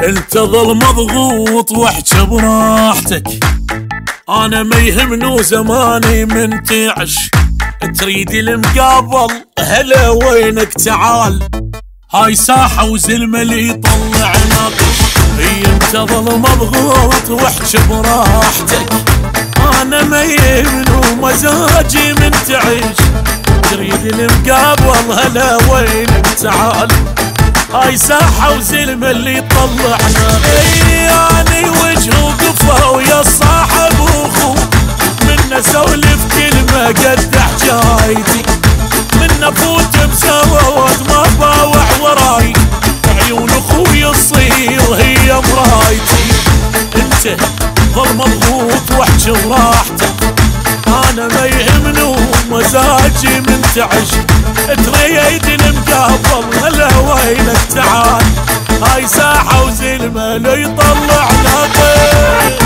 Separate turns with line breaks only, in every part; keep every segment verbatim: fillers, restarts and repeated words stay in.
انت ظل مضغوط واحجى براحتك، انا ما يهمني زماني من تعش. تريد المقابل هلا وينك تعال، هاي ساحة وزلمة اللي يطلع ناقش. هي انت ظل مضغوط واحجى براحتك، انا ما يهمني مزاجي من تعيش. تريد المقابل هلا وينك تعال، هاي ساحة وزلمة اللي طلعنا. اياني وجه وقفة ويا صاحب وخو، منا سولف كلمة قد حجايتي، منا فوت بسواد ما باوع وراي، عيون اخوي تصير هي مرايتي. انت ظل مضغوط واحجي براحتك، انا ما يهمني مزاجي من تعش. تريد المقابل هلا وينك تعال، هاي ساحة وزلمة اللي يطلع ناقش.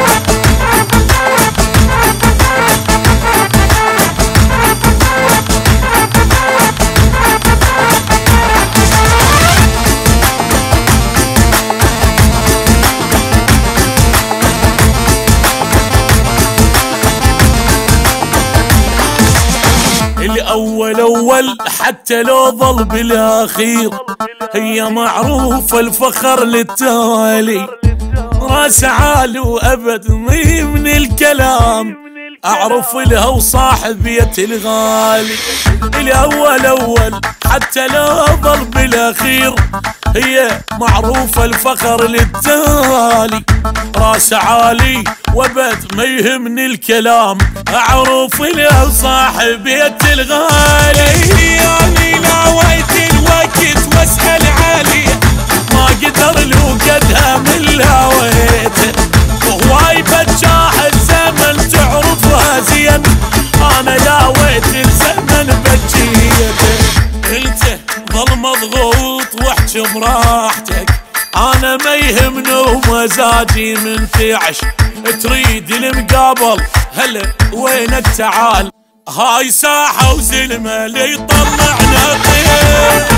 الأول أول حتى لو ظل بالأخير، هي معروفة الفخر للتالي. راس عالي وأبد مي من الكلام، أعرف لها وصاحبية الغالي. الأول أول حتى لو ظل بالأخير، هي معروفة الفخر للتالي. راس عالي وابد ما يهمني الكلام، اعرف له صاحبية الغالي. يعني ناويت الوقت واسأل عليه، ما قدر له قدها من لاويته. هواي بتجاه الزمن تعرفها زين، انا لاويت الزمن بجيته. انت ظل مضغوط واحجي براحتك، انا ما يهمني ومزاجي من تعش. تريد المقابل هلا وينك تعال، هاي ساحة وزلمة اللي يطلع ناقش.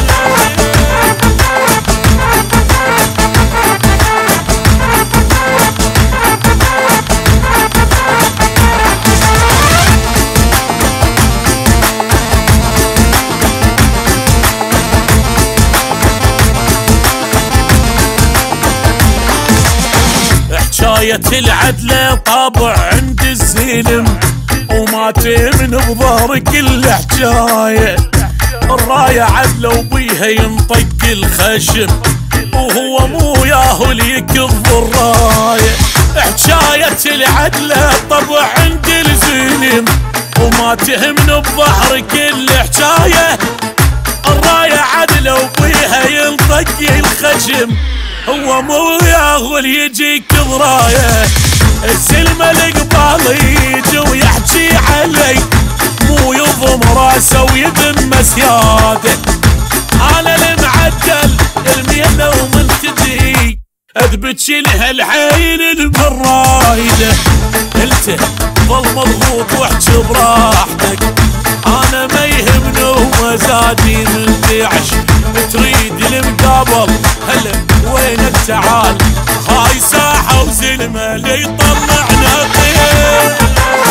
حكاية العدلة طابع عند الزلم، وما تمن بظهر كل حكاية. الراية عدلة وبيها ينطق الخشم، وهو مو ياهو اللي يكظ الراية. حكاية العدلة طبع عند الزلم، وما تهمن بظهر كل حكاية. الراية عدلة وبيها ينطق الخشم، هو مو ياهو اللي يجيك ضرايه. السلمة القبال يجي ويحكي علي، مو يضم راسه ويذم سياده. انا المعدل المينة ومنتدي، اثبت لها العين المرايده. انت ظل مضغوط واحجي براحتك، انا ما يهمني ومزاجي من تعش. تريد المقابل هلا وينك تعال، هاي ساحة وزلمة اللي يطلع ناقش.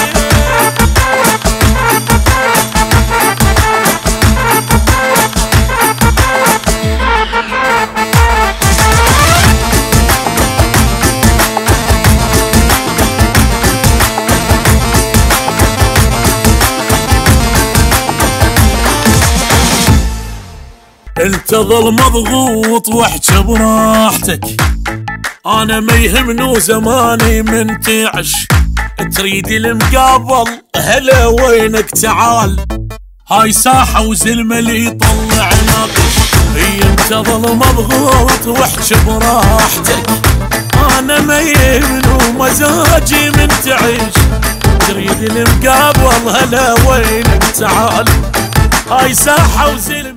انت ظل مضغوط واحجي براحتك، انا ما يهمني زماني من تعش. تريد المقابل هلا وينك تعال، هاي ساحة وزلمة اللي يطلع ناقش. هي انت ظل مضغوط واحجي براحتك، انا ما يهمني مزاجي من تعيش. تريد المقابل هلا وينك تعال، هاي ساحة وزلمة